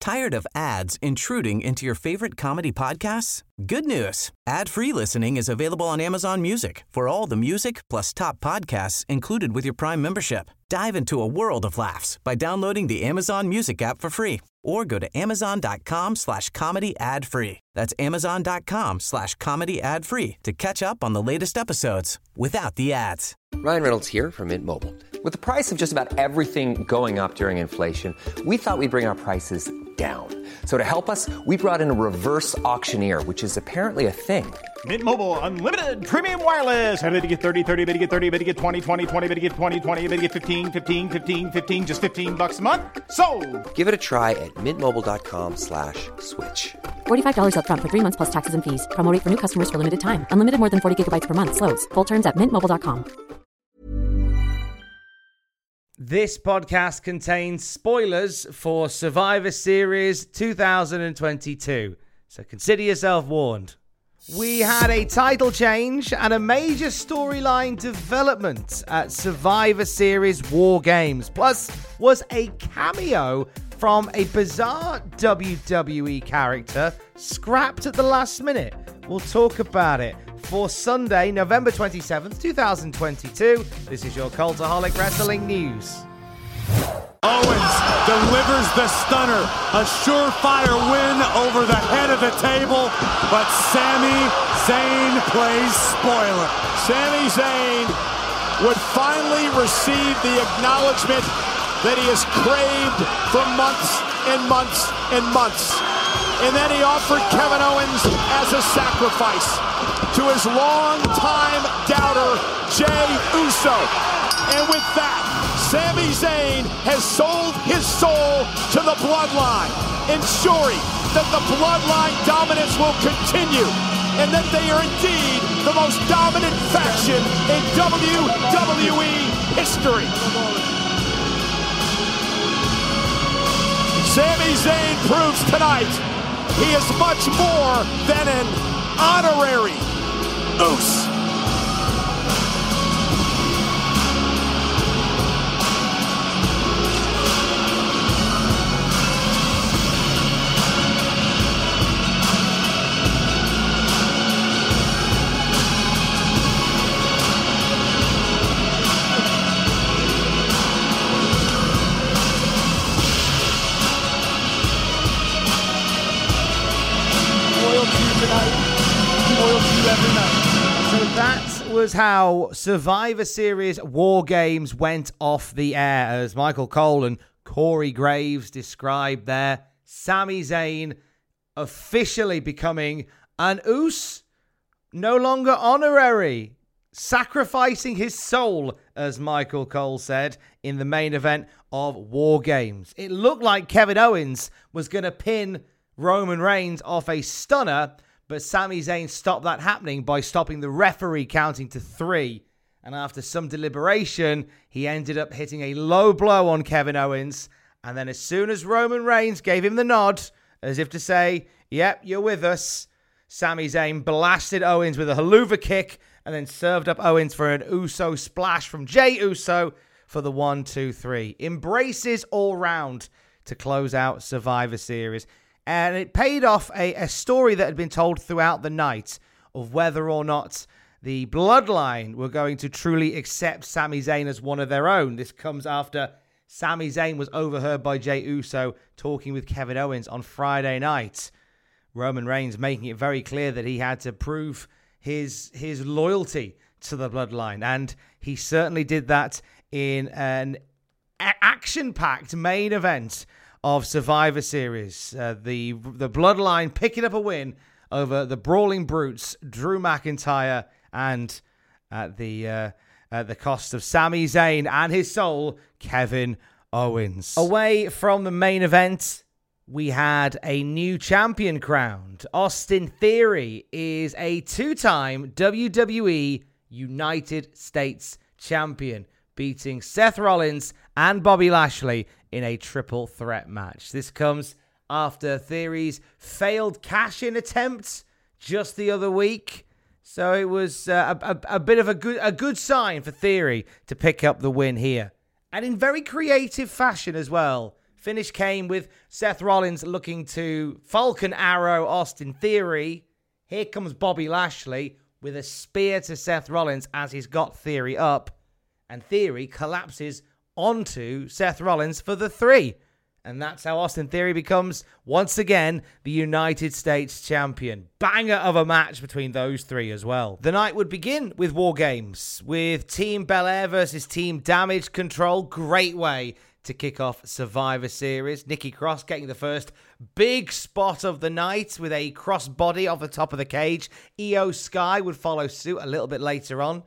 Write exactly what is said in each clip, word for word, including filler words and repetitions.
Tired of ads intruding into your favorite comedy podcasts? Good news. Ad-free listening is available on Amazon Music for all the music plus top podcasts included with your Prime membership. Dive into a world of laughs by downloading the Amazon Music app for free or go to amazon.com slash comedy ad free. That's amazon.com slash comedy ad free to catch up on the latest episodes without the ads. Ryan Reynolds here from Mint Mobile. With the price of just about everything going up during inflation, we thought we'd bring our prices down. So to help us, we brought in a reverse auctioneer, which is apparently a thing. Mint Mobile Unlimited Premium Wireless. How to get thirty, thirty, bit to get thirty, bit to get twenty, twenty, twenty, bit to get twenty, twenty, bit to get fifteen, fifteen, fifteen, fifteen, just fifteen bucks a month? Sold! Give it a try at mintmobile.com slash switch. forty-five dollars up front for three months plus taxes and fees. Promo rate for new customers for limited time. Unlimited more than forty gigabytes per month. Slows full terms at mint mobile dot com. This podcast contains spoilers for Survivor Series two thousand twenty-two, so consider yourself warned. We had a title change and a major storyline development at Survivor Series War Games, plus was a cameo from a bizarre W W E character scrapped at the last minute. We'll talk about it. For Sunday, November twenty-seventh, twenty twenty-two, this is your Cultaholic Wrestling News. Owens delivers the stunner, a surefire win over the head of the table, but Sami Zayn plays spoiler. Sami Zayn would finally receive the acknowledgement that he has craved for months and months and months. And then he offered Kevin Owens as a sacrifice to his longtime doubter, Jey Uso. And with that, Sami Zayn has sold his soul to the Bloodline, ensuring that the Bloodline dominance will continue and that they are indeed the most dominant faction in W W E history. Sami Zayn proves tonight he is much more than an honorary Uso. So that was how Survivor Series War Games went off the air, as Michael Cole and Corey Graves described there. Sami Zayn officially becoming an Uso, no longer honorary, sacrificing his soul, as Michael Cole said, in the main event of War Games. It looked like Kevin Owens was going to pin Roman Reigns off a stunner, but Sami Zayn stopped that happening by stopping the referee counting to three. And after some deliberation, he ended up hitting a low blow on Kevin Owens. And then as soon as Roman Reigns gave him the nod, as if to say, yep, you're with us, Sami Zayn blasted Owens with a haluva kick and then served up Owens for an Uso splash from Jey Uso for the one, two, three. Embraces all round to close out Survivor Series. And it paid off a, a story that had been told throughout the night of whether or not the Bloodline were going to truly accept Sami Zayn as one of their own. This comes after Sami Zayn was overheard by Jey Uso talking with Kevin Owens on Friday night. Roman Reigns making it very clear that he had to prove his, his loyalty to the Bloodline. And he certainly did that in an a- action-packed main event of Survivor Series. Uh, the the Bloodline picking up a win over the Brawling Brutes, Drew McIntyre, and at the uh, at the cost of Sami Zayn and his soul, Kevin Owens. Away from the main event, we had a new champion crowned. Austin Theory is a two-time W W E United States champion, beating Seth Rollins and Bobby Lashley in a triple threat match. This comes after Theory's failed cash-in attempt just the other week. So it was uh, a, a, a bit of a good, a good sign for Theory to pick up the win here. And in very creative fashion as well, Finish came with Seth Rollins looking to Falcon Arrow Austin Theory. Here comes Bobby Lashley with a spear to Seth Rollins as he's got Theory up. And Theory collapses onto Seth Rollins for the three. And that's how Austin Theory becomes, once again, the United States champion. Banger of a match between those three as well. The night would begin with War Games, with Team Belair versus Team Damage Control. Great way to kick off Survivor Series. Nikki Cross getting the first big spot of the night with a crossbody off the top of the cage. Io Sky would follow suit a little bit later on,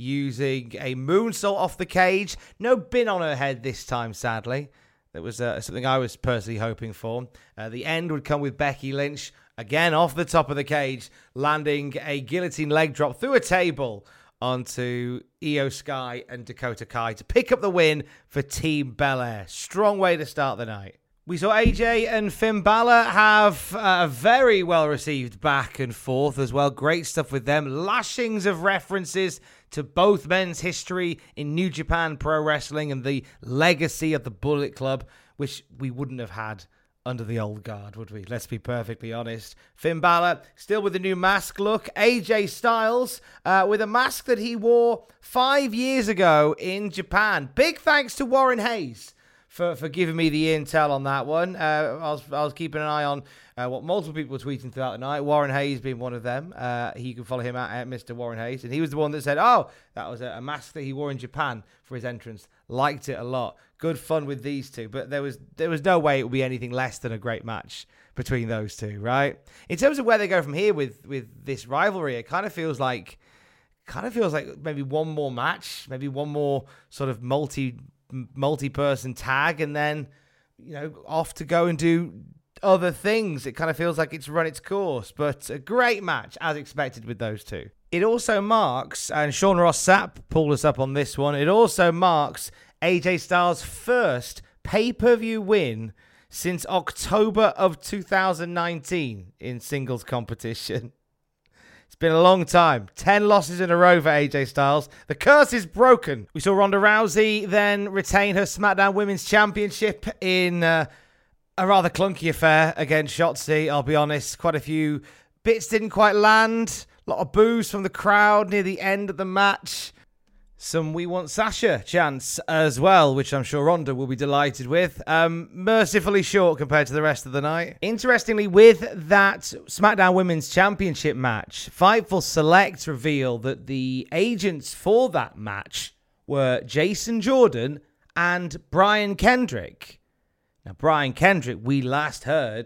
using a moonsault off the cage. No bin on her head this time, sadly. That was uh, something I was personally hoping for. Uh, the end would come with Becky Lynch, again off the top of the cage, landing a guillotine leg drop through a table onto Io Sky and Dakota Kai to pick up the win for Team Belair. Strong way to start the night. We saw A J and Finn Balor have a very well-received back and forth as well. Great stuff with them. Lashings of references to both men's history in New Japan Pro Wrestling and the legacy of the Bullet Club, which we wouldn't have had under the old guard, would we? Let's be perfectly honest. Finn Balor still with the new mask look. A J Styles uh, with a mask that he wore five years ago in Japan. Big thanks to Warren Hayes For, for giving me the intel on that one. Uh, I was I was keeping an eye on uh, what multiple people were tweeting throughout the night. Warren Hayes being one of them. Uh, you can follow him at, at Mister Warren Hayes. And he was the one that said, oh, that was a, a mask that he wore in Japan for his entrance. Liked it a lot. Good fun with these two. But there was there was no way it would be anything less than a great match between those two, right? In terms of where they go from here with, with this rivalry, it kind of feels like kind of feels like maybe one more match, maybe one more sort of multi multi-person tag, and then, you know, off to go and do other things. It kind of feels like it's run its course, but a great match as expected with those two. It also marks, and Sean Ross Sapp pulled us up on this one, it also marks A J Styles' first pay-per-view win since October of two thousand nineteen in singles competition. It's been a long time. Ten losses in a row for A J Styles. The curse is broken. We saw Ronda Rousey then retain her SmackDown Women's Championship in uh, a rather clunky affair against Shotzi, I'll be honest. Quite a few bits didn't quite land. A lot of boos from the crowd near the end of the match. Some "We Want Sasha" chants as well, which I'm sure Ronda will be delighted with. Um, mercifully short compared to the rest of the night. Interestingly, with that SmackDown Women's Championship match, Fightful Select revealed that the agents for that match were Jason Jordan and Brian Kendrick. Now, Brian Kendrick, we last heard,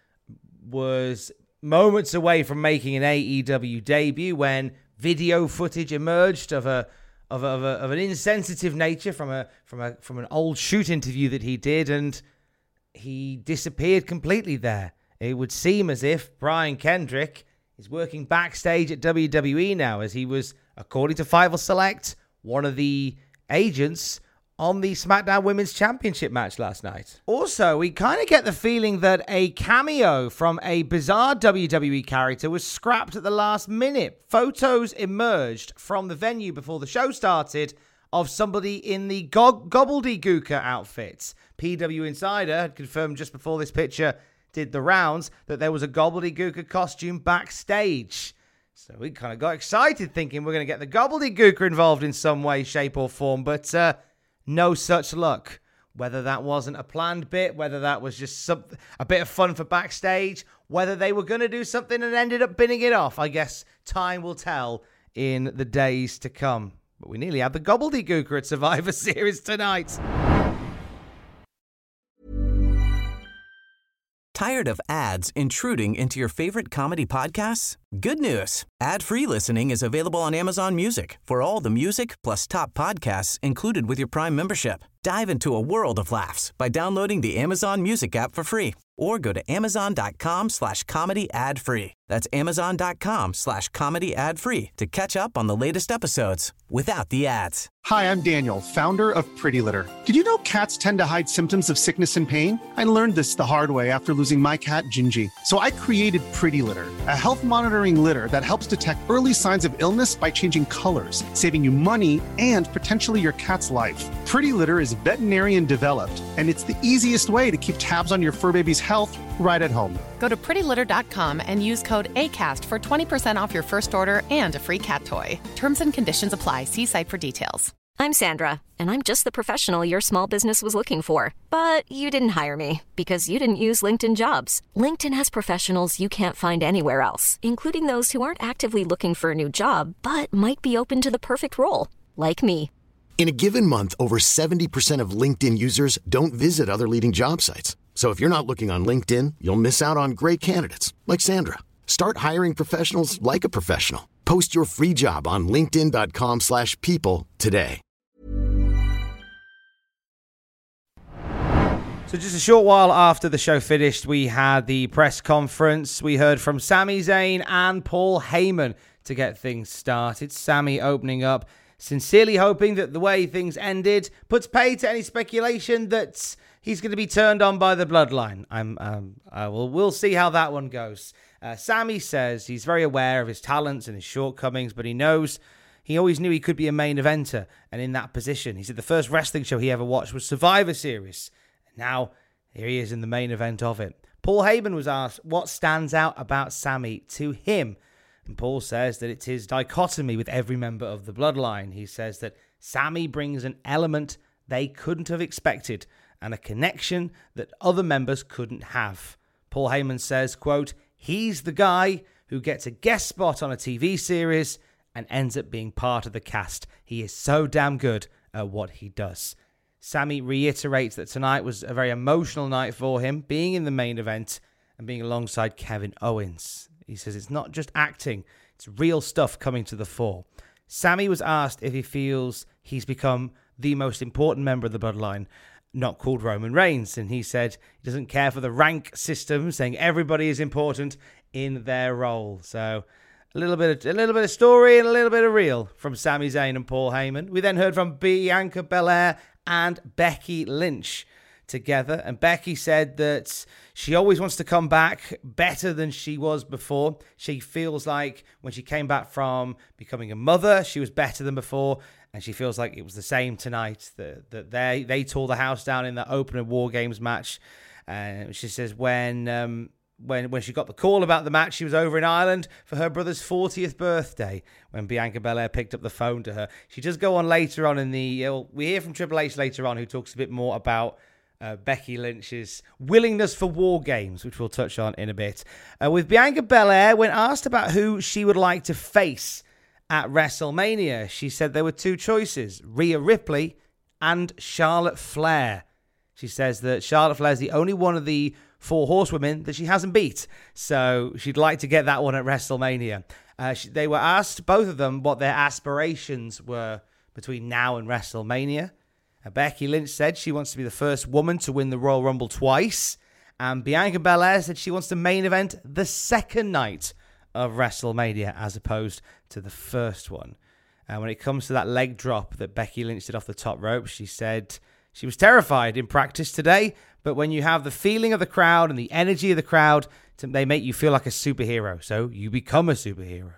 was moments away from making an A E W debut when video footage emerged of a Of, a, of, a, of an insensitive nature from a from a from an old shoot interview that he did, and he disappeared completely there. It would seem as if Brian Kendrick is working backstage at W W E now, as he was, according to Fightful Select, one of the agents on the SmackDown Women's Championship match last night. Also, we kind of get the feeling that a cameo from a bizarre W W E character was scrapped at the last minute. Photos emerged from the venue before the show started of somebody in the go- Gobbledygooker outfits. P W Insider had confirmed just before this picture did the rounds that there was a Gobbledygooker costume backstage. So we kind of got excited thinking we're going to get the Gobbledygooker involved in some way, shape or form, but uh, no such luck. Whether that wasn't a planned bit, whether that was just some, a bit of fun for backstage, whether they were going to do something and ended up binning it off, I guess time will tell in the days to come. But we nearly had the Gobbledygooker at Survivor Series tonight. Tired of ads intruding into your favorite comedy podcasts? Good news. Ad-free listening is available on Amazon Music for all the music plus top podcasts included with your Prime membership. Dive into a world of laughs by downloading the Amazon Music app for free or go to amazon.com slash comedy ad free. That's amazon.com slash comedy ad free to catch up on the latest episodes without the ads. Hi, I'm Daniel, founder of Pretty Litter. Did you know cats tend to hide symptoms of sickness and pain? I learned this the hard way after losing my cat, Gingy. So I created Pretty Litter, a health monitoring litter that helps detect early signs of illness by changing colors, saving you money and potentially your cat's life. Pretty Litter is veterinarian developed, and it's the easiest way to keep tabs on your fur baby's health right at home. Go to pretty litter dot com and use code ACAST for twenty percent off your first order and a free cat toy. Terms and conditions apply. See site for details. I'm Sandra, and I'm just the professional your small business was looking for. But you didn't hire me because you didn't use LinkedIn Jobs. LinkedIn has professionals you can't find anywhere else, including those who aren't actively looking for a new job, but might be open to the perfect role, like me. In a given month, over seventy percent of LinkedIn users don't visit other leading job sites. So if you're not looking on LinkedIn, you'll miss out on great candidates like Sandra. Start hiring professionals like a professional. Post your free job on linkedin dot com slash people today. So just a short while after the show finished, we had the press conference. We heard from Sami Zayn and Paul Heyman to get things started. Sami opening up, sincerely hoping that the way things ended puts pay to any speculation that he's going to be turned on by the bloodline. I'm, um, I will, we'll see how that one goes. Uh, Sami says he's very aware of his talents and his shortcomings, but he knows, he always knew he could be a main eventer and in that position. He said the first wrestling show he ever watched was Survivor Series. And now, here he is in the main event of it. Paul Heyman was asked what stands out about Sami to him. And Paul says that it's his dichotomy with every member of the bloodline. He says that Sami brings an element they couldn't have expected and a connection that other members couldn't have. Paul Heyman says, quote, he's the guy who gets a guest spot on a T V series and ends up being part of the cast. He is so damn good at what he does. Sami reiterates that tonight was a very emotional night for him, being in the main event and being alongside Kevin Owens. He says it's not just acting, it's real stuff coming to the fore. Sami was asked if he feels he's become the most important member of the bloodline, not called Roman Reigns, and he said he doesn't care for the rank system, saying everybody is important in their role. So a little bit of, a little bit of story and a little bit of real from Sami Zayn and Paul Heyman. We then heard from Bianca Belair and Becky Lynch together, and Becky said that she always wants to come back better than she was before. She feels like when she came back from becoming a mother, she was better than before, and she feels like it was the same tonight, that, that they, they tore the house down in the opener War Games match. And uh, she says when, um, when, when she got the call about the match, she was over in Ireland for her brother's fortieth birthday when Bianca Belair picked up the phone to her. She does go on later on in the... Uh, we hear from Triple H later on, who talks a bit more about Uh, Becky Lynch's willingness for War Games, which we'll touch on in a bit. Uh, with Bianca Belair, when asked about who she would like to face at WrestleMania, she said there were two choices, Rhea Ripley and Charlotte Flair. She says that Charlotte Flair is the only one of the four horsewomen that she hasn't beat, so she'd like to get that one at WrestleMania. Uh, she, they were asked, both of them, what their aspirations were between now and WrestleMania. Becky Lynch said she wants to be the first woman to win the Royal Rumble twice. And Bianca Belair said she wants to main event the second night of WrestleMania as opposed to the first one. And when it comes to that leg drop that Becky Lynch did off the top rope, she said she was terrified in practice today. But when you have the feeling of the crowd and the energy of the crowd, they make you feel like a superhero. So you become a superhero.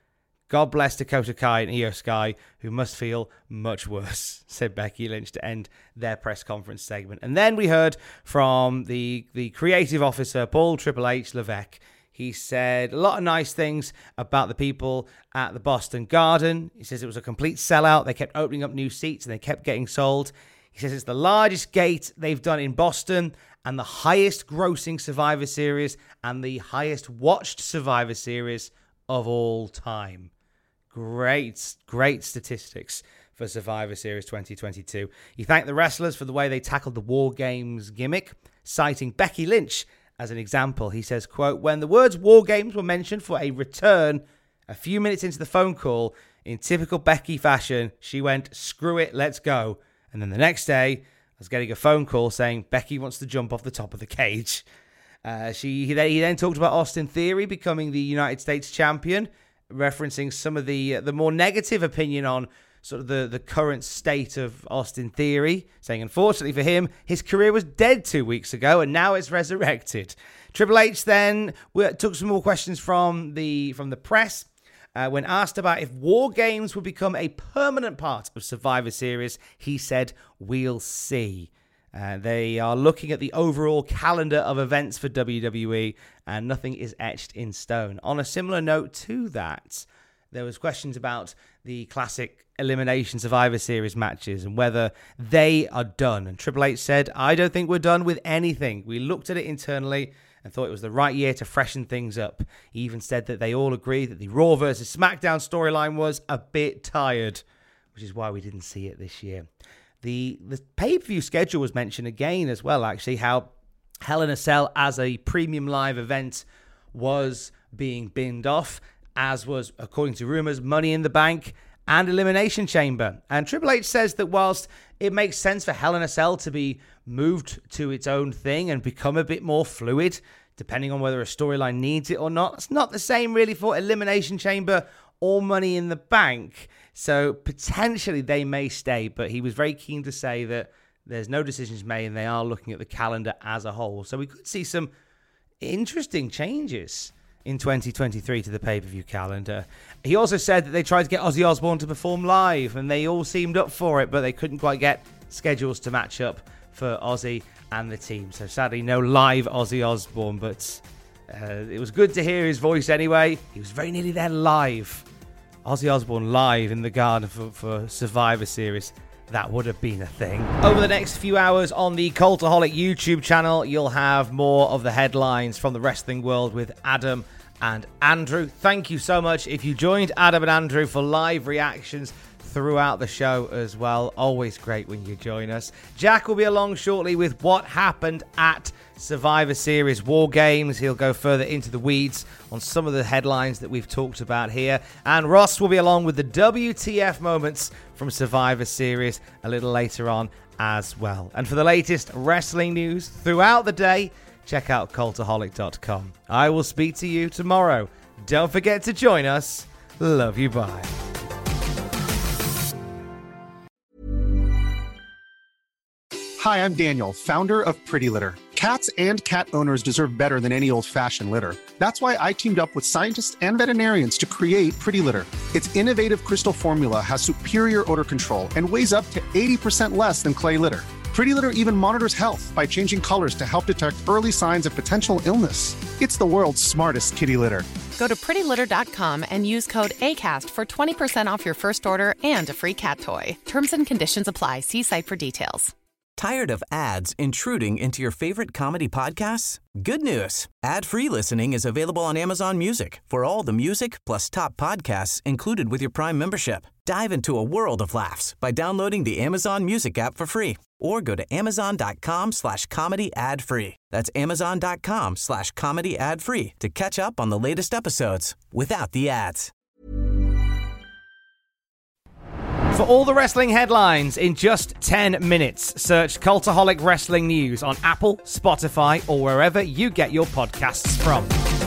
God bless Dakota Kai and Io Sky, who must feel much worse, said Becky Lynch to end their press conference segment. And then we heard from the, the creative officer, Paul Triple H Levesque. He said a lot of nice things about the people at the Boston Garden. He says it was a complete sellout. They kept opening up new seats and they kept getting sold. He says it's the largest gate they've done in Boston and the highest grossing Survivor Series and the highest watched Survivor Series of all time. Great, great statistics for Survivor Series twenty twenty-two. He thanked the wrestlers for the way they tackled the War Games gimmick, citing Becky Lynch as an example. He says, quote, when the words War Games were mentioned for a return, a few minutes into the phone call, in typical Becky fashion, she went, screw it, let's go. And then the next day, I was getting a phone call saying Becky wants to jump off the top of the cage. Uh, she he then, he then talked about Austin Theory becoming the United States champion, referencing some of the uh, the more negative opinion on sort of the, the current state of Austin Theory, saying unfortunately for him, his career was dead two weeks ago and now it's resurrected. Triple H then took some more questions from the from the press. Uh, when asked about if War Games would become a permanent part of Survivor Series, he said, "We'll see." Uh, they are looking at the overall calendar of events for W W E, and nothing is etched in stone. On a similar note to that, there was questions about the classic Elimination Survivor Series matches and whether they are done. And Triple H said, "I don't think we're done with anything. We looked at it internally and thought it was the right year to freshen things up." He even said that they all agree that the Raw versus SmackDown storyline was a bit tired, which is why we didn't see it this year. The the pay-per-view schedule was mentioned again as well, actually, how Hell in a Cell as a premium live event was being binned off, as was, according to rumors, Money in the Bank and Elimination Chamber. And Triple H says that whilst it makes sense for Hell in a Cell to be moved to its own thing and become a bit more fluid, depending on whether a storyline needs it or not, it's not the same really for Elimination Chamber or Money in the Bank. So potentially they may stay, but he was very keen to say that there's no decisions made and they are looking at the calendar as a whole. So we could see some interesting changes in twenty twenty-three to the pay-per-view calendar. He also said that they tried to get Ozzy Osbourne to perform live and they all seemed up for it, but they couldn't quite get schedules to match up for Ozzy and the team. So sadly, no live Ozzy Osbourne, but uh, it was good to hear his voice anyway. He was very nearly there live. Ozzy Osbourne live in the Garden for, for Survivor Series. That would have been a thing. Over the next few hours on the Cultaholic YouTube channel, you'll have more of the headlines from the wrestling world with Adam and Andrew. Thank you so much if you joined Adam and Andrew for live reactions throughout the show as well. Always great when you join us. Jack will be along shortly with what happened at Survivor Series War Games. He'll go further into the weeds on some of the headlines that we've talked about here. And Ross will be along with the W T F moments from Survivor Series a little later on as well. And for the latest wrestling news throughout the day, check out cultaholic dot com. I will speak to you tomorrow. Don't forget to join us. Love you, bye. Hi, I'm Daniel, founder of Pretty Litter. Cats and cat owners deserve better than any old-fashioned litter. That's why I teamed up with scientists and veterinarians to create Pretty Litter. Its innovative crystal formula has superior odor control and weighs up to eighty percent less than clay litter. Pretty Litter even monitors health by changing colors to help detect early signs of potential illness. It's the world's smartest kitty litter. Go to pretty litter dot com and use code ACAST for twenty percent off your first order and a free cat toy. Terms and conditions apply. See site for details. Tired of ads intruding into your favorite comedy podcasts? Good news. Ad-free listening is available on Amazon Music for all the music plus top podcasts included with your Prime membership. Dive into a world of laughs by downloading the Amazon Music app for free or go to amazon.com slash comedy ad-free. That's amazon.com slash comedy ad-free to catch up on the latest episodes without the ads. For all the wrestling headlines in just ten minutes, search Cultaholic Wrestling News on Apple, Spotify, or wherever you get your podcasts from.